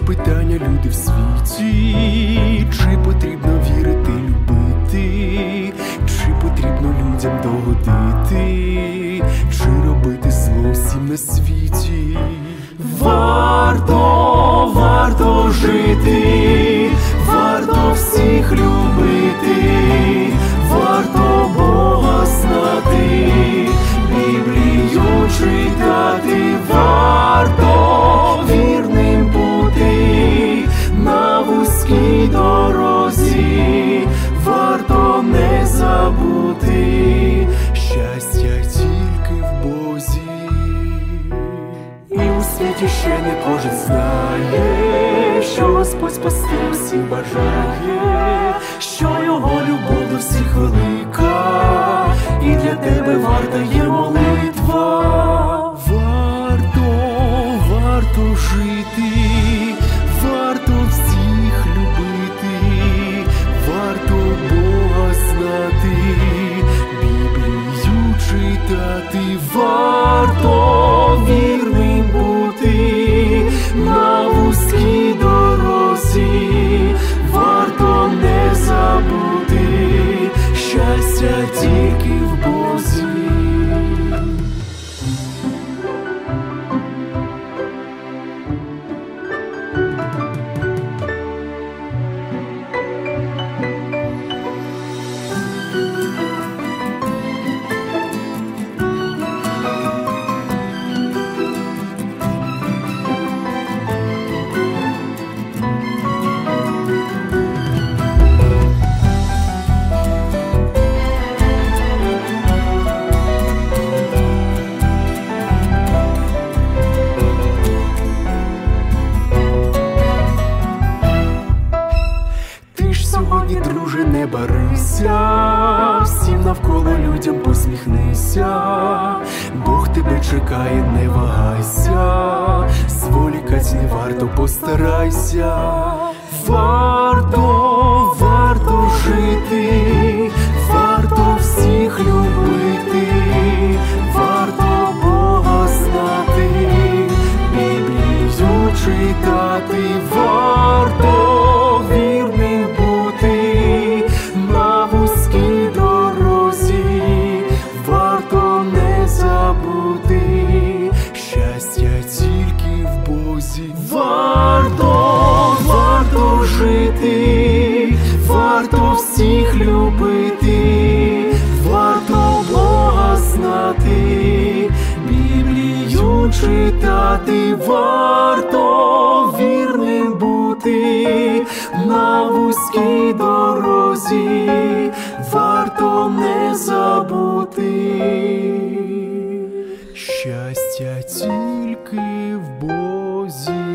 питання, люди в світі, чи потрібно вірити, любити, чи потрібно людям догодити, чи робити зло всім на світі. Варто жити, варто всіх любити, варто Бога знати, Біблію читати, варто вірним бути на вузькій дорозі, варто не забути щастя тільки в Бозі. І у світі ще не кожен знає, що Господь спасти всіх бажає, що Його любов до всіх велика, і для тебе варта є молитва. Варто жити, варто всіх любити, варто Бога знати, Біблію читати, варто вірним бути на вузькій дорозі, варто не забути щастя тільки в Бозі. Сьогодні, друже, не барися, всім навколо людям посміхнися, Бог тебе чекає, не вагайся, зволікать не варто, постарайся. Варто жити, варто всіх любити, варто Бога знати, Біблію читати, варто вірним бути на вузькій дорозі, варто не забути щастя тільки в Бозі. Варто жити, варто всіх любити, варто Бога знати, Біблію читати, варто вірним бути на вузькій дорозі, варто не забути щастя тільки в Бозі.